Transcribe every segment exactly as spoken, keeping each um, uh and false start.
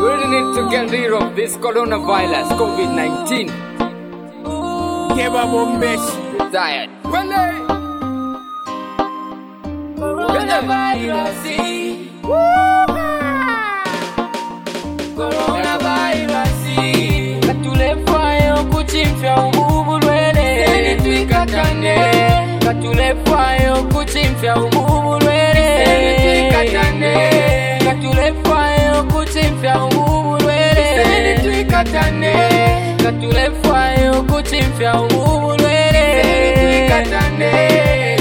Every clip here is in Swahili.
really need to get rid of this coronavirus, COVID nineteen. Give a bombish. Tired. Coronavirus. Coronavirus. Katule fayo kuchimfya umubulwele. Seni twikatane. Katule fayo kuchimfya umubulwele. Seni twikatane. Katule fayo kuchimfya umubulwele. Seni twikatane. Katule fayo kuchimfya umubulwele. Seni twikatane.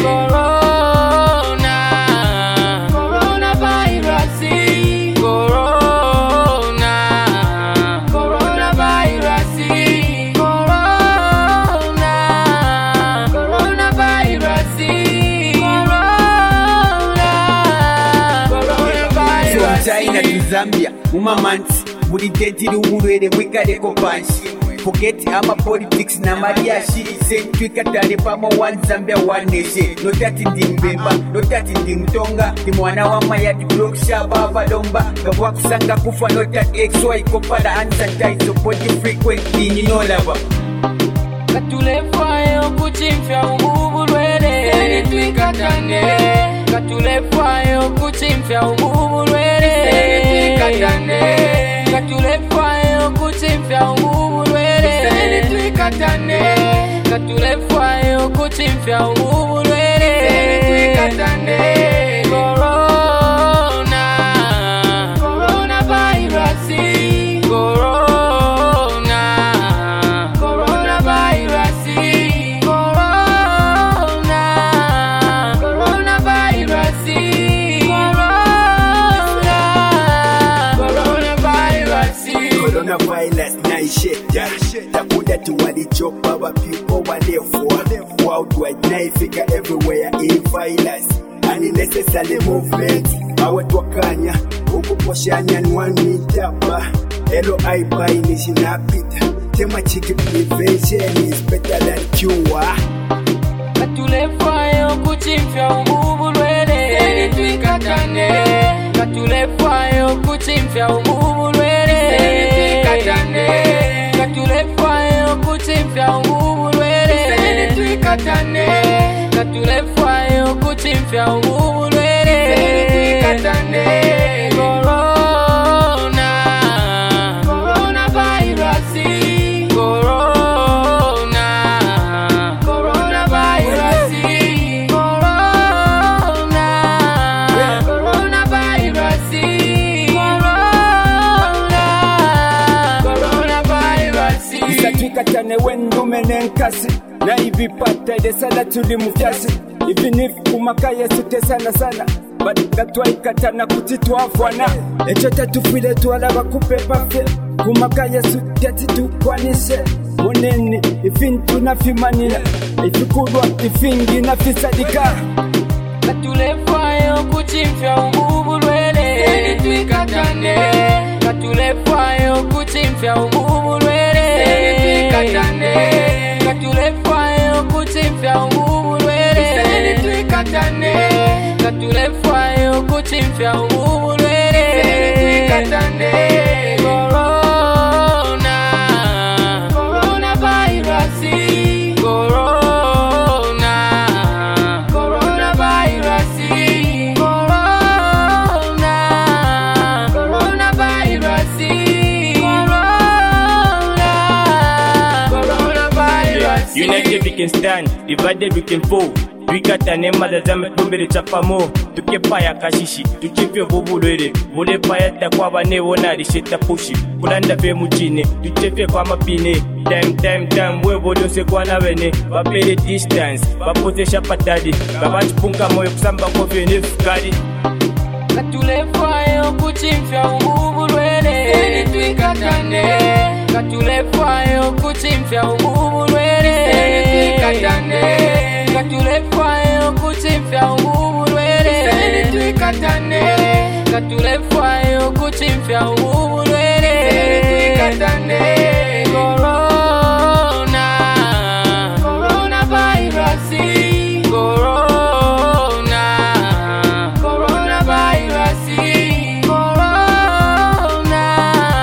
China to Zambia, umamansi, buli tetiri ubulwele bwikaleko pansi. Forget ama politics na Maria shiri sen twikatale pamo one Zambia one nation. No tati ndi mbemba, no tati ndi mtonga. Ndi mwana wa mayadi block shaba abalomba. Gabwa kusanga kufa no tati X Y kopala unsanitize so body frequently nino lava. Katule fayo kuchimfya umubulwele. Seni twikatane. Katule fayo kuchimfya umubulwele. Seni twikatane. Katule fayo kuchimfya umubulwele. Seni twikatane. Katule fayo kuchimfya umubulwele. Seni twikatane. Corona, coronavirus. Corona, coronavirus. Corona, coronavirus. Coronavirus naishe takuda tuwalichopa wa people walefua worldwide naifika everywhere in virus unnecessary movement awetwakanya ukuposhanya nwanitapa elo aipai nishinapita tema chiki prevention is better than cure. Katule fayo kuchimfya umubulwele. Seni twikatane. Katule fayo kuchimfya umubulwele. Seni twikatane. Katule fayo kuchimfya umubulwele. Seni twikatane. Katule fayo kuchimfya umubulwele. Seni twikatane. Corona, coronavirus. Corona, coronavirus. Corona, coronavirus. Corona, coronavirus. Isatwikatane wendume nenkasi na ibipata idesala tuli mufyasi ibinifu kumakaye sute sana sana gatwaikatana kuti twafwana echo tatufile twalaba kupepafe kumakaye sute titukwanishe moneni ifintu nafimanila ifikulwa ifingi nafisadika. Katule fayo kuchimfya umubulwele. Seni twikatane. Katule fayo kuchimfya umubulwele. Seni twikatane. Katule fayo kuchimfya umubulwele. Seni twikatane. Katule fayo kuchimfya umubulwele. Seni twikatane. Corona, coronavirus. Corona, coronavirus. Corona, coronavirus. Corona, coronavirus. United we can stand, divided we can fall. Twikatane madazame tumbere chapamo. Tukepaya kashishi, tuchimfye bubulwele. Vule payata kwa bane wona risheta pushi. Kulanda fe muchine, tuchefye kwa mapine. Time time time wevo dose kwa na wene. Bapere distance, bapoze shapatadi. Babanchipunga moyo kusamba kofi nefukari. Katule fayo kuchimfya umubulwele. Seni twikatane. Katule fayo kuchimfya umubulwele. Seni twikatane. Katule fayo kuchimfya umubulwele. Seni twikatane. Katule fayo kuchimfya umubulwele. Seni twikatane. Corona, coronavirus. Corona, coronavirus. Corona,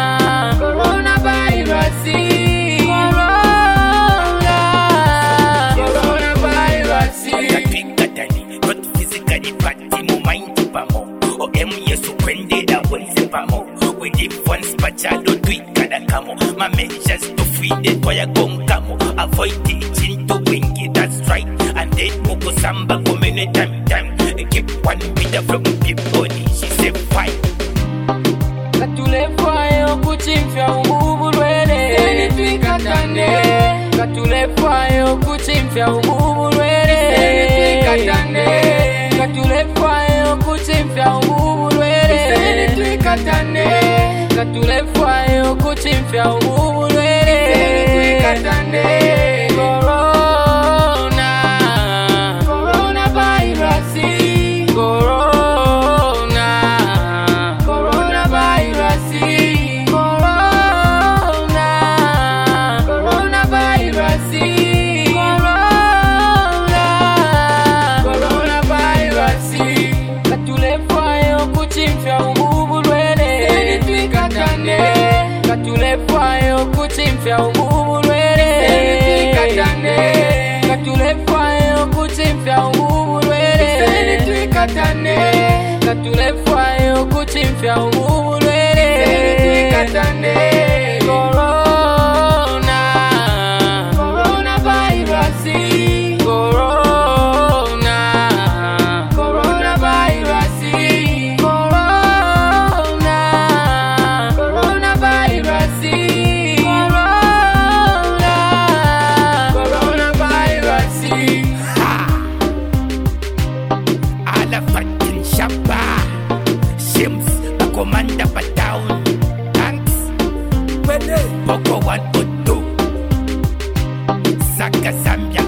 timu mind pamo. O M yesu kwendera wenze pamo. We live once pachado tuikada kamo. My measures to free the toya gonkamo. Avoid teaching to wing it, that's right. And then moko samba komene time time. Keep one with the from people. She said fight. Katule fire kuchimfya umubulwele. Seni tuikatane. Katule fire kuchimfya umubulwele. Seni tuikatane. Katule fire kuchimfya umubulwele. Seni tuikatane. Katule fire kuchimfya umubulwele. Seni tuikatane. Corona, coronavirus, corona, coronavirus, corona, coronavirus, corona, coronavirus. Katule fire kuchimfya umubulwele. Seni tuikatane. Katule fire kuchimfya umubulwele. Seni tuikatane. Katule fire kuchimfya umubulwele. Seni tuikatane. Katule fire kuchimfya umubulwele. Seni tuikatane. Corona, coronavirus, corona, coronavirus, corona, coronavirus, corona, coronavirus. Ala fucking shamba. Sims, the commander for town. Thanks. Boko one or two. Saka Zambia.